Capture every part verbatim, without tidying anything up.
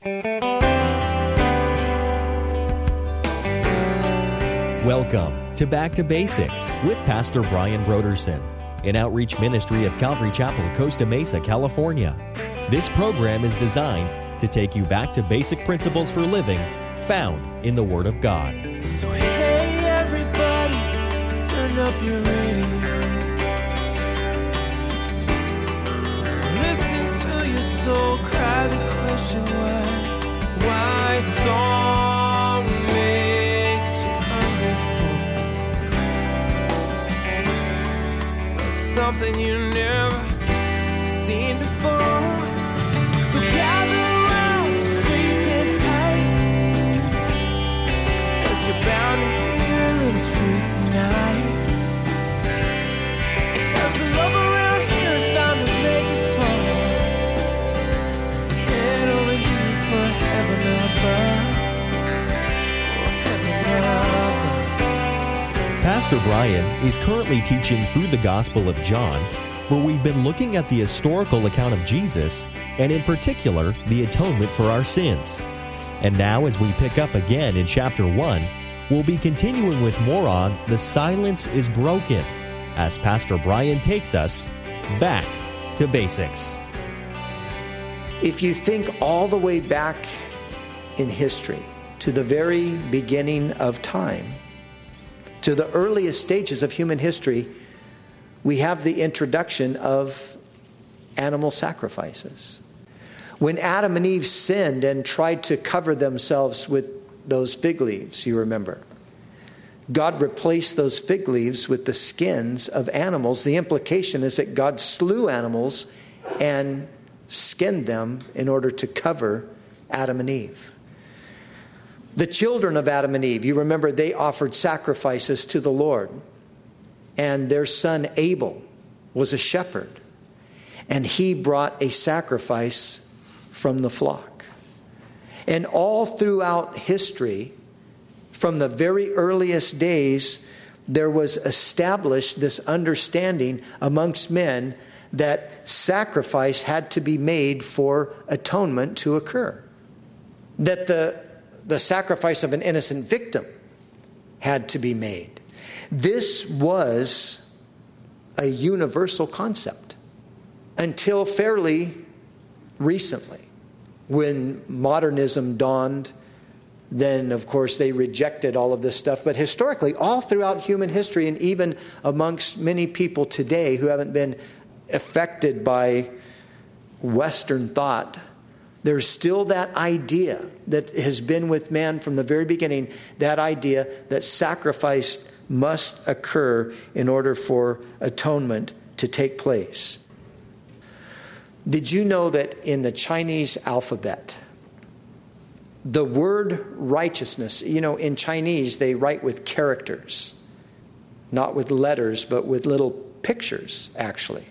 Welcome to Back to Basics with Pastor Brian Brodersen, an outreach ministry of Calvary Chapel, Costa Mesa, California. This program is designed to take you back to basic principles for living found in the Word of God. So hey everybody, turn up your radio. Listen to your soul cry the question why, why song makes you hungry for something you never seen before. So gather around, squeeze in tight, 'cause you're bound to hear a little truth tonight. 'Cause the love around here is bound to make you fall. Head over heels for heaven above. Oh, heaven above. Pastor Brian is currently teaching through the Gospel of John, where we've been looking at the historical account of Jesus, and in particular, the atonement for our sins. And now, as we pick up again in chapter one, we'll be continuing with more on The Silence is Broken, as Pastor Brian takes us back to basics. If you think all the way back in history to the very beginning of time, to the earliest stages of human history, we have the introduction of animal sacrifices. When Adam and Eve sinned and tried to cover themselves with those fig leaves, you remember, God replaced those fig leaves with the skins of animals. The implication is that God slew animals and skinned them in order to cover Adam and Eve. The children of Adam and Eve, you remember, they offered sacrifices to the Lord. And their son Abel was a shepherd, and he brought a sacrifice from the flock. And all throughout history, from the very earliest days, there was established this understanding amongst men that sacrifice had to be made for atonement to occur. That the, the sacrifice of an innocent victim had to be made. This was a universal concept until fairly recently, when modernism dawned. Then, of course, they rejected all of this stuff. But historically, all throughout human history, and even amongst many people today who haven't been affected by Western thought, there's still that idea that has been with man from the very beginning, that idea that sacrifice must occur in order for atonement to take place. Did you know that in the Chinese alphabet, the word righteousness, you know, in Chinese they write with characters, not with letters, but with little pictures, actually.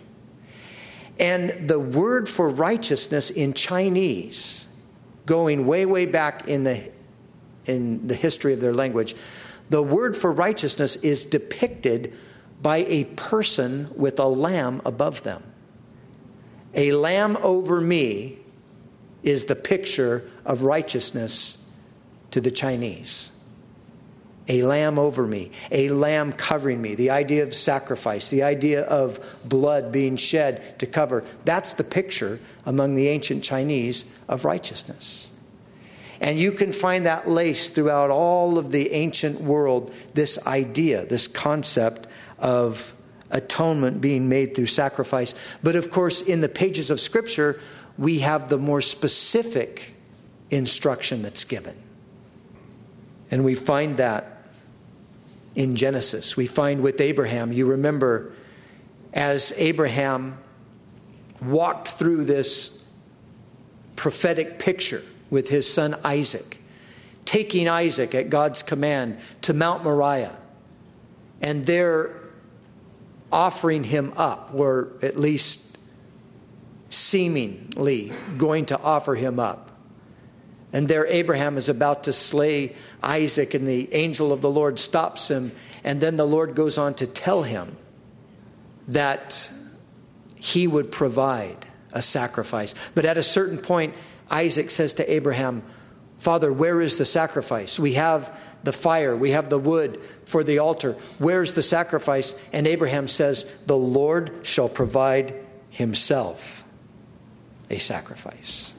And the word for righteousness in Chinese, going way, way back in the in the history of their language, the word for righteousness is depicted by a person with a lamb above them. A lamb over me is the picture of righteousness to the Chinese. A lamb over me, a lamb covering me, the idea of sacrifice, the idea of blood being shed to cover. That's the picture among the ancient Chinese of righteousness. And you can find that laced throughout all of the ancient world, this idea, this concept of atonement being made through sacrifice. But of course, in the pages of Scripture, we have the more specific instruction that's given. And we find that in Genesis. We find with Abraham, you remember, as Abraham walked through this prophetic picture with his son Isaac, taking Isaac at God's command to Mount Moriah, and there offering him up, or at least seemingly going to offer him up. And there Abraham is about to slay Isaac, and the angel of the Lord stops him, and then the Lord goes on to tell him that he would provide a sacrifice. But at a certain point, Isaac says to Abraham, Father, where is the sacrifice? We have the fire, we have the wood for the altar. Where's the sacrifice? And Abraham says, the Lord shall provide himself a sacrifice.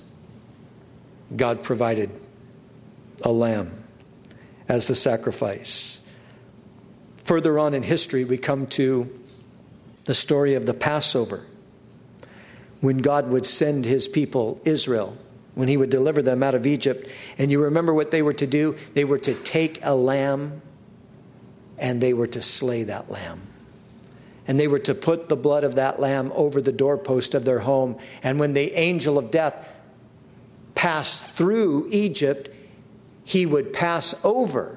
God provided a lamb as the sacrifice. Further on in history, we come to the story of the Passover, when God would send his people, Israel, when he would deliver them out of Egypt. And you remember what they were to do? They were to take a lamb and they were to slay that lamb. And they were to put the blood of that lamb over the doorpost of their home. And when the angel of death passed through Egypt, he would pass over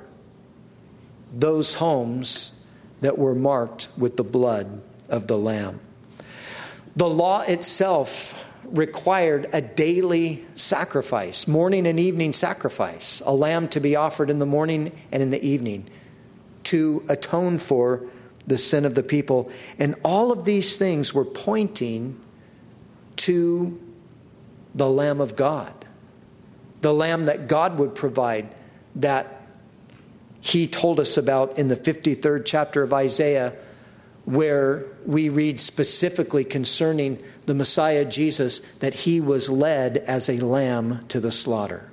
those homes that were marked with the blood of the lamb. The law itself required a daily sacrifice, morning and evening sacrifice, a lamb to be offered in the morning and in the evening to atone for the sin of the people. And all of these things were pointing to the Lamb of God, the Lamb that God would provide, that he told us about in the fifty-third chapter of Isaiah, where we read specifically concerning the Messiah Jesus, that he was led as a lamb to the slaughter.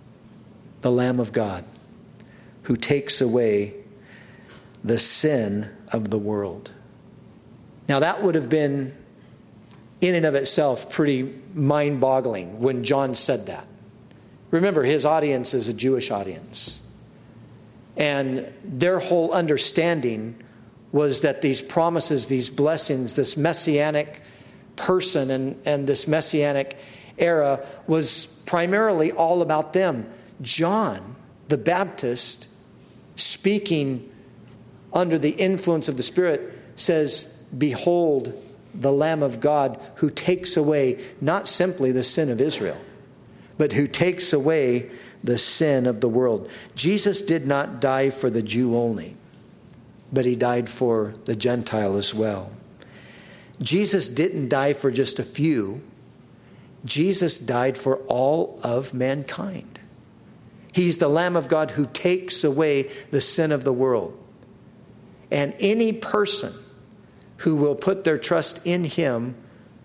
The Lamb of God, who takes away the sin of the world. Now that would have been, in and of itself, pretty mind-boggling when John said that. Remember, his audience is a Jewish audience. And their whole understanding was that these promises, these blessings, this messianic person and, and this messianic era was primarily all about them. John the Baptist, speaking under the influence of the Spirit, says, behold the Lamb of God who takes away not simply the sin of Israel, but who takes away the sin of the world. Jesus did not die for the Jew only, but he died for the Gentile as well. Jesus didn't die for just a few. Jesus died for all of mankind. He's the Lamb of God who takes away the sin of the world. And any person who will put their trust in him,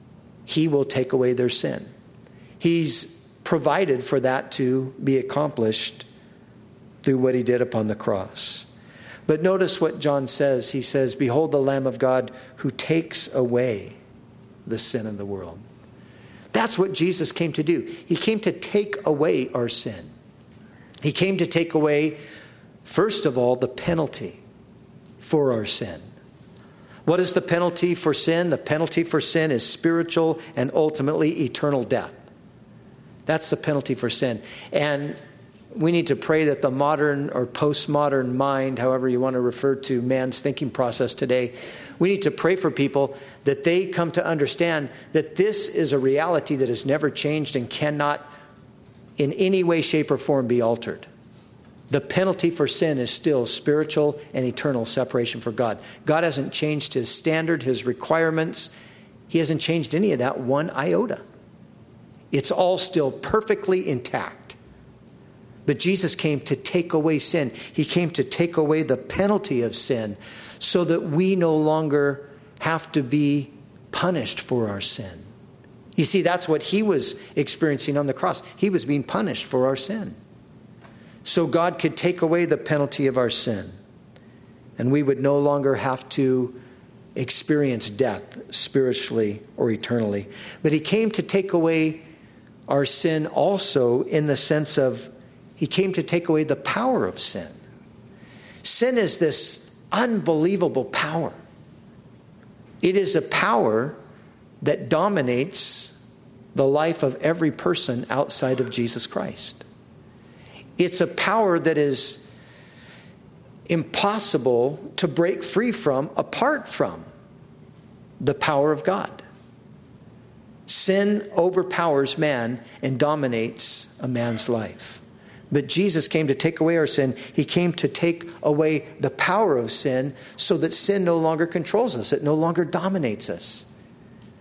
he will take away their sin. He's provided for that to be accomplished through what he did upon the cross. But notice what John says. He says, behold the Lamb of God who takes away the sin of the world. That's what Jesus came to do. He came to take away our sin. He came to take away, first of all, the penalty for our sin. What is the penalty for sin? The penalty for sin is spiritual and ultimately eternal death. That's the penalty for sin. And we need to pray that the modern or postmodern mind, however you want to refer to man's thinking process today, we need to pray for people that they come to understand that this is a reality that has never changed and cannot in any way, shape, or form be altered. The penalty for sin is still spiritual and eternal separation from God. God hasn't changed his standard, his requirements. He hasn't changed any of that one iota. It's all still perfectly intact. But Jesus came to take away sin. He came to take away the penalty of sin so that we no longer have to be punished for our sin. You see, that's what he was experiencing on the cross. He was being punished for our sin. So God could take away the penalty of our sin. And we would no longer have to experience death spiritually or eternally. But he came to take away our sin also in the sense of he came to take away the power of sin. Sin is this unbelievable power. It is a power that dominates the life of every person outside of Jesus Christ. It's a power that is impossible to break free from apart from the power of God. Sin overpowers man and dominates a man's life. But Jesus came to take away our sin. He came to take away the power of sin so that sin no longer controls us. It no longer dominates us.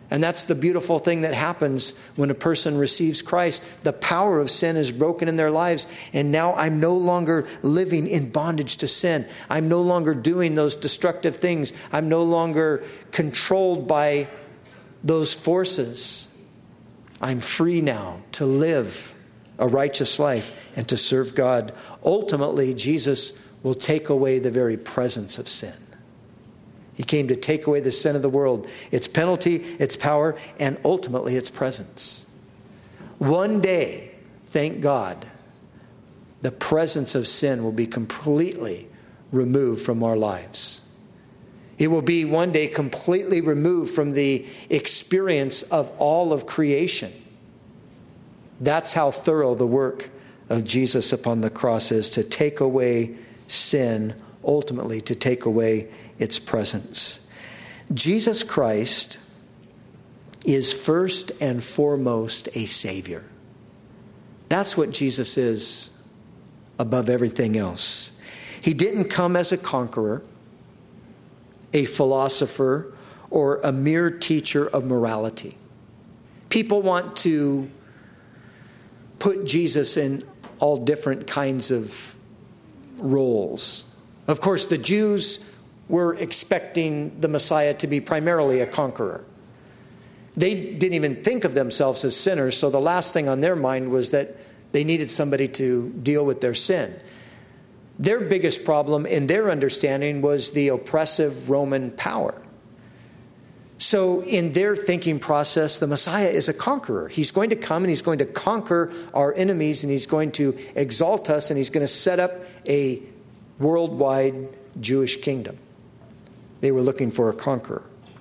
And that's the beautiful thing that happens when a person receives Christ. The power of sin is broken in their lives. And now I'm no longer living in bondage to sin. I'm no longer doing those destructive things. I'm no longer controlled by those forces. I'm free now to live a righteous life and to serve God. Ultimately, Jesus will take away the very presence of sin. He came to take away the sin of the world, its penalty, its power, and ultimately its presence. One day, thank God, the presence of sin will be completely removed from our lives. It will be one day completely removed from the experience of all of creation. That's how thorough the work of Jesus upon the cross is, to take away sin, ultimately to take away its presence. Jesus Christ is first and foremost a Savior. That's what Jesus is above everything else. He didn't come as a conqueror, a philosopher, or a mere teacher of morality. People want to put Jesus in all different kinds of roles. Of course, the Jews were expecting the Messiah to be primarily a conqueror. They didn't even think of themselves as sinners, so the last thing on their mind was that they needed somebody to deal with their sin. Their biggest problem in their understanding was the oppressive Roman power. So in their thinking process, the Messiah is a conqueror. He's going to come and he's going to conquer our enemies, and he's going to exalt us, and he's going to set up a worldwide Jewish kingdom. They were looking for a conqueror.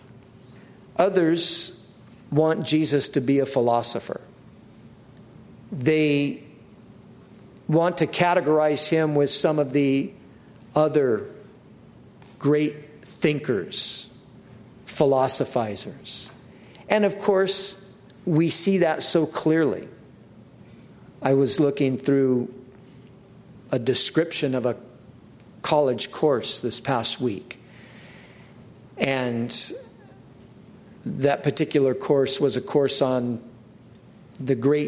Others want Jesus to be a philosopher. They want to categorize him with some of the other great thinkers, philosophizers. And of course, we see that so clearly. I was looking through a description of a college course this past week. And that particular course was a course on the great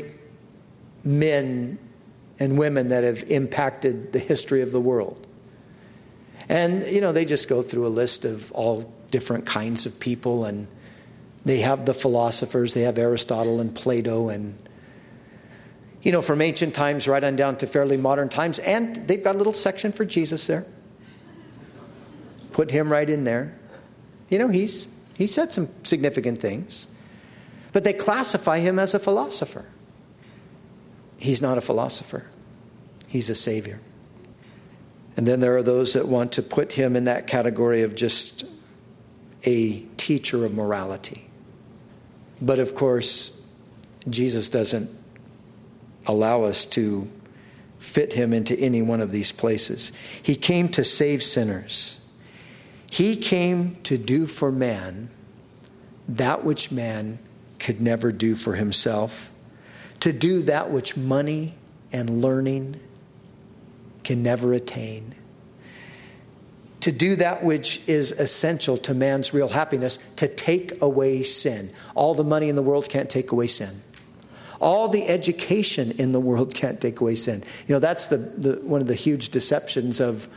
men and women that have impacted the history of the world. And, you know, they just go through a list of all different kinds of people, and they have the philosophers, they have Aristotle and Plato, and, you know, from ancient times right on down to fairly modern times. And they've got a little section for Jesus there. Put him right in there. You know, he's he said some significant things. But they classify him as a philosopher. He's not a philosopher. He's a Savior. And then there are those that want to put him in that category of just a teacher of morality. But of course, Jesus doesn't allow us to fit him into any one of these places. He came to save sinners. He came to do for man that which man could never do for himself, to do that which money and learning can never attain, to do that which is essential to man's real happiness, to take away sin. All the money in the world can't take away sin. All the education in the world can't take away sin. You know, that's the, the one of the huge deceptions of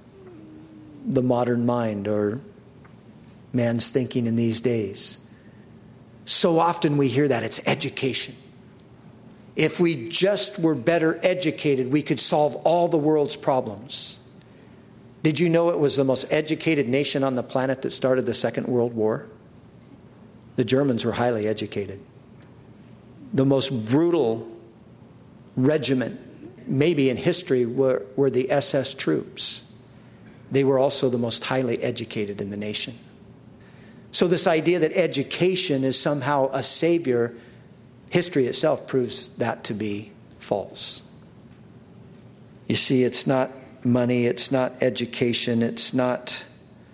the modern mind or man's thinking in these days. So often we hear that it's education. If we just were better educated, we could solve all the world's problems. Did you know it was the most educated nation on the planet that started the Second World War? The Germans were highly educated. The most brutal regiment, maybe in history, were, were the S S troops. They were also the most highly educated in the nation. So this idea that education is somehow a savior, history itself proves that to be false. You see, it's not money, it's not education, it's not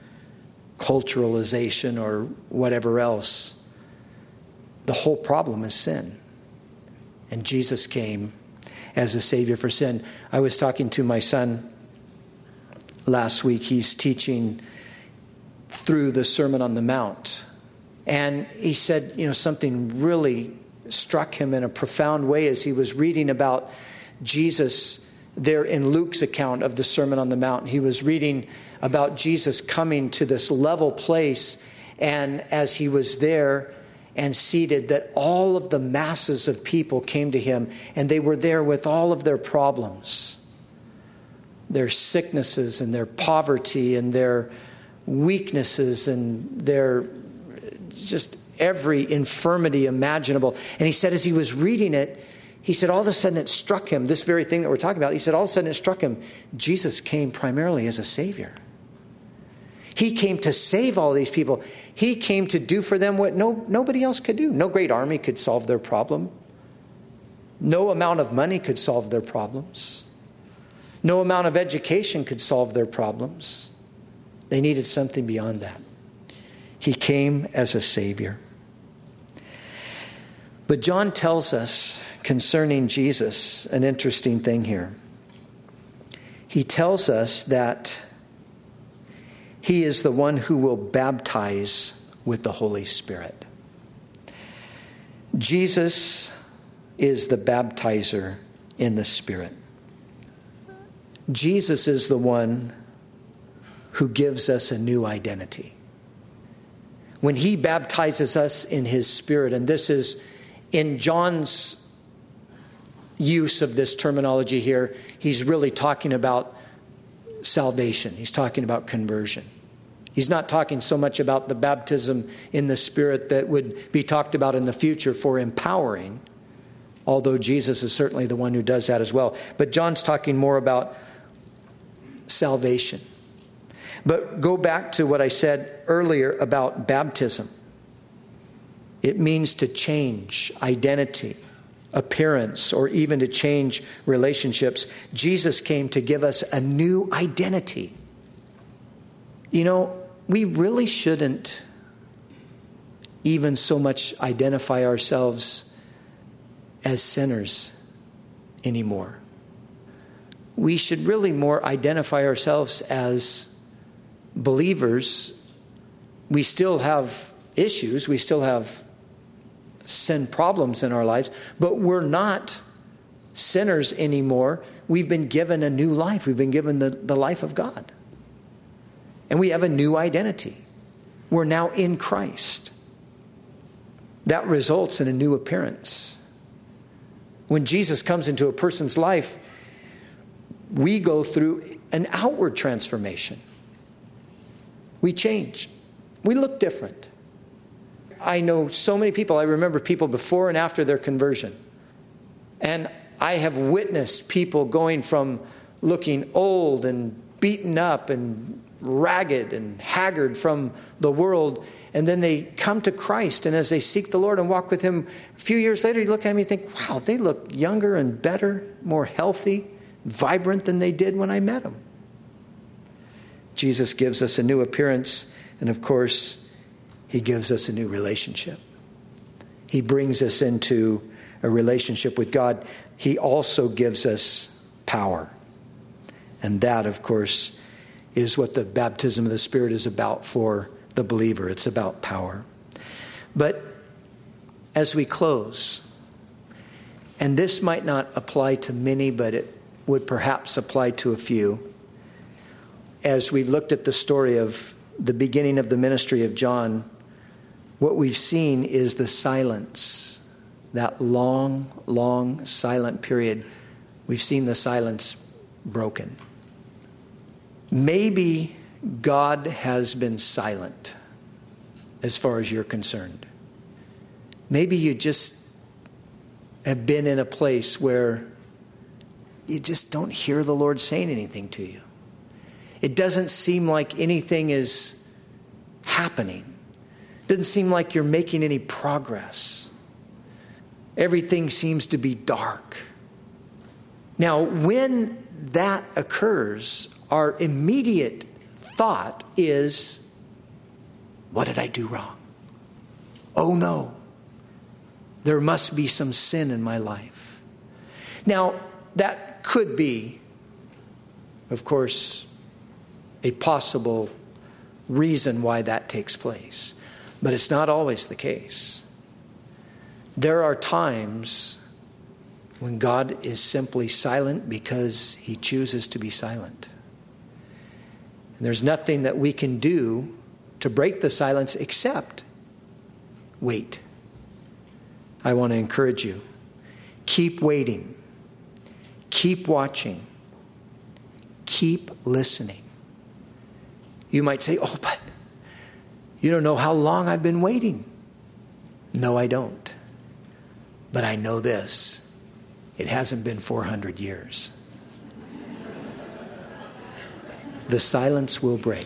culturalization or whatever else. The whole problem is sin. And Jesus came as a savior for sin. I was talking to my son last week. He's teaching through the Sermon on the Mount. And he said, you know, something really struck him in a profound way as he was reading about Jesus there in Luke's account of the Sermon on the Mount. He was reading about Jesus coming to this level place, and as he was there and seated, that all of the masses of people came to him, and they were there with all of their problems, their sicknesses and their poverty and their weaknesses and their just every infirmity imaginable. And he said as he was reading it, he said all of a sudden it struck him, this very thing that we're talking about, he said all of a sudden it struck him, Jesus came primarily as a Savior. He came to save all these people. He came to do for them what no, nobody else could do. No great army could solve their problem. No amount of money could solve their problems. No amount of education could solve their problems. They needed something beyond that. He came as a Savior. But John tells us concerning Jesus an interesting thing here. He tells us that he is the one who will baptize with the Holy Spirit. Jesus is the baptizer in the Spirit. Jesus is the one who gives us a new identity. When he baptizes us in his Spirit, and this is in John's use of this terminology here, he's really talking about salvation. He's talking about conversion. He's not talking so much about the baptism in the Spirit that would be talked about in the future for empowering, although Jesus is certainly the one who does that as well. But John's talking more about salvation. But go back to what I said earlier about baptism. It means to change identity, appearance, or even to change relationships. Jesus came to give us a new identity. You know, we really shouldn't even so much identify ourselves as sinners anymore. We should really more identify ourselves as believers. We still have issues. We still have sin problems in our lives, but we're not sinners anymore. We've been given a new life. We've been given the, the life of God. And we have a new identity. We're now in Christ. That results in a new appearance. When Jesus comes into a person's life, we go through an outward transformation. We change. We look different. I know so many people, I remember people before and after their conversion. And I have witnessed people going from looking old and beaten up and ragged and haggard from the world, and then they come to Christ, and as they seek the Lord and walk with him, a few years later you look at them and you think, wow, they look younger and better, more healthy, vibrant than they did when I met them. Jesus gives us a new appearance, and of course, he gives us a new relationship. He brings us into a relationship with God. He also gives us power. And that, of course, is what the baptism of the Spirit is about for the believer. It's about power. But as we close, and this might not apply to many, but it would perhaps apply to a few, as we've looked at the story of the beginning of the ministry of John, what we've seen is the silence, that long, long silent period. We've seen the silence broken. Maybe God has been silent as far as you're concerned. Maybe you just have been in a place where you just don't hear the Lord saying anything to you. It doesn't seem like anything is happening. It doesn't seem like you're making any progress. Everything seems to be dark. Now, when that occurs, our immediate thought is, what did I do wrong? Oh no, there must be some sin in my life. Now, that could be, of course, a possible reason why that takes place. But it's not always the case. There are times when God is simply silent because he chooses to be silent. And there's nothing that we can do to break the silence except wait. I want to encourage you. Keep waiting. Keep watching. Keep listening. You might say, oh, but you don't know how long I've been waiting. No, I don't. But I know this. It hasn't been four hundred years. The silence will break.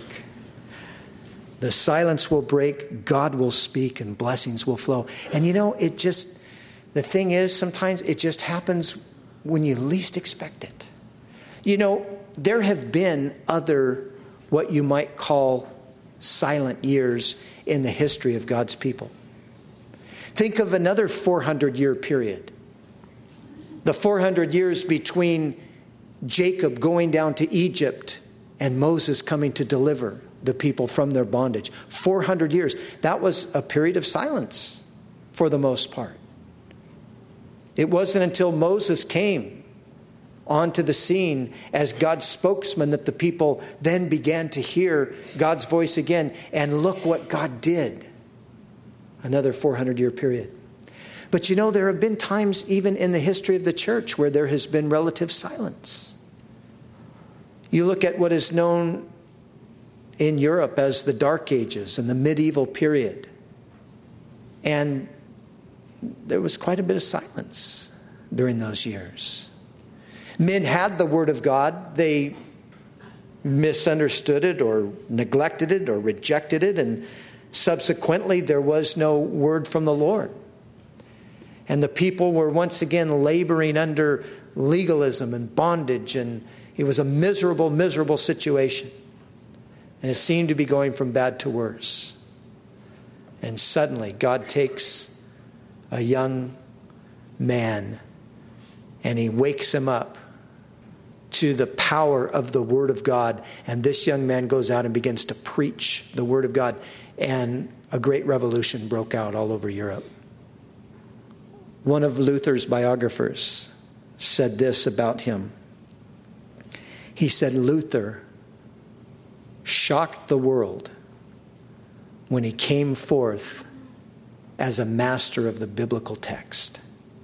The silence will break. God will speak and blessings will flow. And you know, it just, the thing is, sometimes it just happens when you least expect it. You know, there have been other, what you might call silent years in the history of God's people. Think of another four hundred year period. The four hundred years between Jacob going down to Egypt and Moses coming to deliver the people from their bondage. four hundred years. That was a period of silence for the most part. It wasn't until Moses came onto the scene as God's spokesman that the people then began to hear God's voice again. And look what God did. Another four hundred year period. But you know, there have been times even in the history of the church where there has been relative silence. You look at what is known in Europe as the Dark Ages and the medieval period. And there was quite a bit of silence during those years. Men had the Word of God. They misunderstood it or neglected it or rejected it. And subsequently, there was no word from the Lord. And the people were once again laboring under legalism and bondage. And it was a miserable, miserable situation. And it seemed to be going from bad to worse. And suddenly, God takes a young man and he wakes him up to the power of the Word of God. And this young man goes out and begins to preach the Word of God. And a great revolution broke out all over Europe. One of Luther's biographers said this about him. He said, Luther shocked the world when he came forth as a master of the biblical text.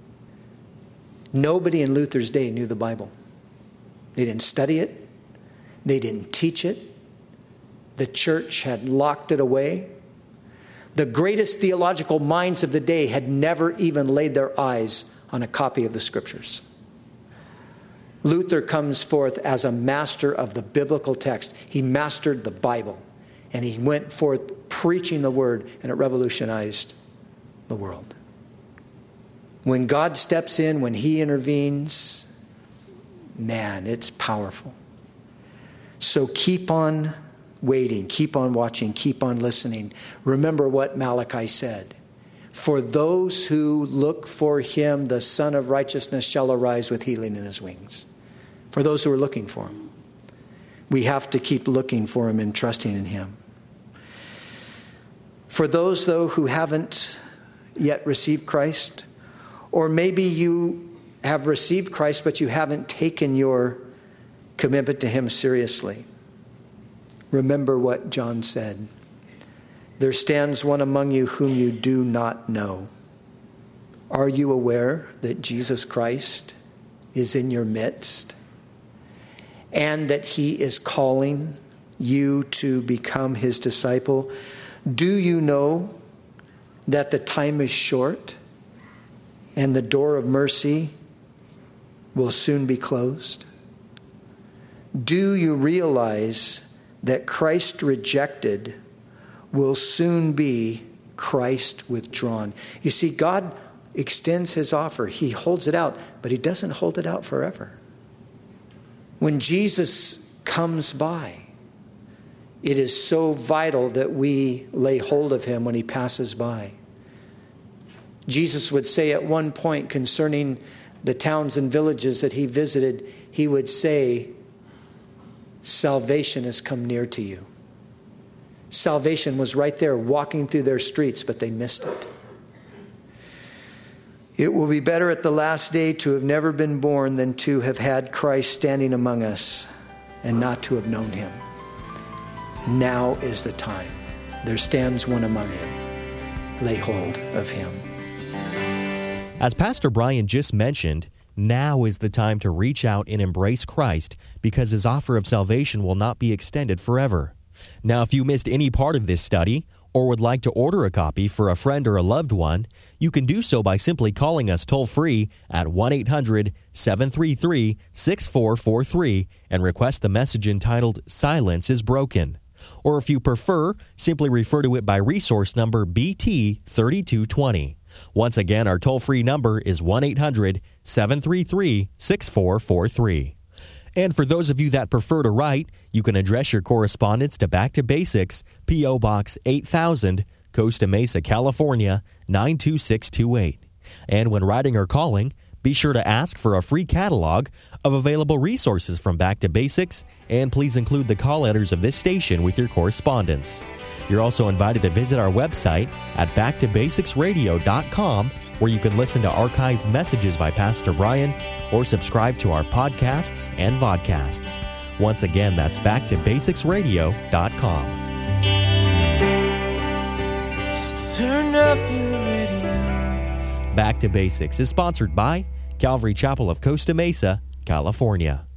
Nobody in Luther's day knew the Bible. They didn't study it. They didn't teach it. The church had locked it away. The greatest theological minds of the day had never even laid their eyes on a copy of the Scriptures. Luther comes forth as a master of the biblical text. He mastered the Bible. And he went forth preaching the Word, and it revolutionized the world. When God steps in, when he intervenes, man, it's powerful. So keep on waiting, keep on watching, keep on listening. Remember what Malachi said. For those who look for him, the Son of Righteousness shall arise with healing in his wings. For those who are looking for him. We have to keep looking for him and trusting in him. For those, though, who haven't yet received Christ, or maybe you have received Christ, but you haven't taken your commitment to him seriously, remember what John said. There stands one among you whom you do not know. Are you aware that Jesus Christ is in your midst and that he is calling you to become his disciple? Do you know that the time is short and the door of mercy will soon be closed? Do you realize that Christ rejected will soon be Christ withdrawn? You see, God extends his offer. He holds it out, but he doesn't hold it out forever. When Jesus comes by, it is so vital that we lay hold of him when he passes by. Jesus would say at one point concerning the towns and villages that he visited, he would say, salvation has come near to you. Salvation was right there walking through their streets, but they missed it. It will be better at the last day to have never been born than to have had Christ standing among us and not to have known him. Now is the time. There stands one among you. Lay hold of him. As Pastor Brian just mentioned, now is the time to reach out and embrace Christ because his offer of salvation will not be extended forever. Now, if you missed any part of this study or would like to order a copy for a friend or a loved one, you can do so by simply calling us toll-free at one eight hundred seven three three six four four three and request the message entitled Silence is Broken. Or if you prefer, simply refer to it by resource number B T thirty-two twenty. Once again, our toll-free number is one eight hundred seven three three six four four three. And for those of you that prefer to write, you can address your correspondence to Back to Basics, P O. Box eight thousand, Costa Mesa, California, nine two six two eight. And when writing or calling, be sure to ask for a free catalog of available resources from Back to Basics, and please include the call letters of this station with your correspondence. You're also invited to visit our website at back to basics radio dot com, where you can listen to archived messages by Pastor Brian or subscribe to our podcasts and vodcasts. Once again, that's back to basics radio dot com. So turn up your radio. Back to Basics is sponsored by Calvary Chapel of Costa Mesa, California.